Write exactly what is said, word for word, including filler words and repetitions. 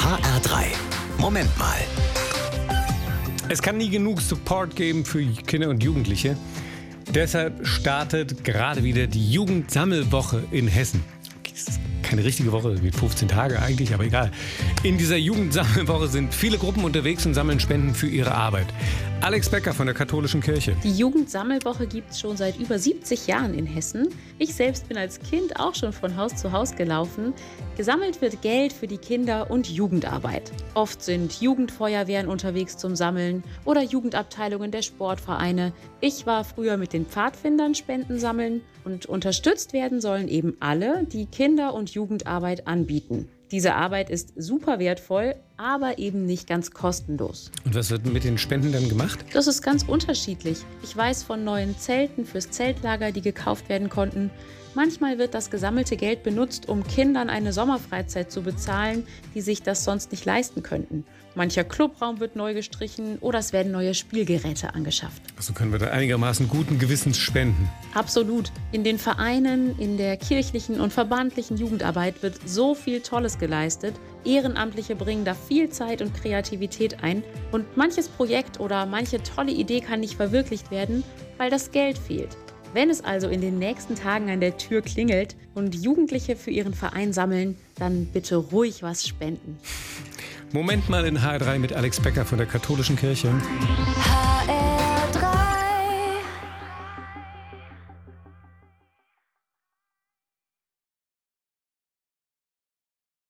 H R drei. Moment mal. Es kann nie genug Support geben für Kinder und Jugendliche. Deshalb startet gerade wieder die Jugendsammelwoche in Hessen. Das ist keine richtige Woche, wie fünfzehn Tage eigentlich, aber egal. In dieser Jugendsammelwoche sind viele Gruppen unterwegs und sammeln Spenden für ihre Arbeit. Alex Becker von der Katholischen Kirche. Die Jugendsammelwoche gibt es schon seit über siebzig Jahren in Hessen. Ich selbst bin als Kind auch schon von Haus zu Haus gelaufen. Gesammelt wird Geld für die Kinder- und Jugendarbeit. Oft sind Jugendfeuerwehren unterwegs zum Sammeln oder Jugendabteilungen der Sportvereine. Ich war früher mit den Pfadfindern Spenden sammeln und unterstützt werden sollen eben alle, die Kinder- und Jugendarbeit anbieten. Diese Arbeit ist super wertvoll, aber eben nicht ganz kostenlos. Und was wird mit den Spenden dann gemacht? Das ist ganz unterschiedlich. Ich weiß von neuen Zelten fürs Zeltlager, die gekauft werden konnten. Manchmal wird das gesammelte Geld benutzt, um Kindern eine Sommerfreizeit zu bezahlen, die sich das sonst nicht leisten könnten. Mancher Clubraum wird neu gestrichen oder es werden neue Spielgeräte angeschafft. Also können wir da einigermaßen guten Gewissens spenden. Absolut. In den Vereinen, in der kirchlichen und verbandlichen Jugendarbeit wird so viel Tolles geleistet. Ehrenamtliche bringen da viel Zeit und Kreativität ein. Und manches Projekt oder manche tolle Idee kann nicht verwirklicht werden, weil das Geld fehlt. Wenn es also in den nächsten Tagen an der Tür klingelt und Jugendliche für ihren Verein sammeln, dann bitte ruhig was spenden. Moment mal in H R drei mit Alex Becker von der Katholischen Kirche.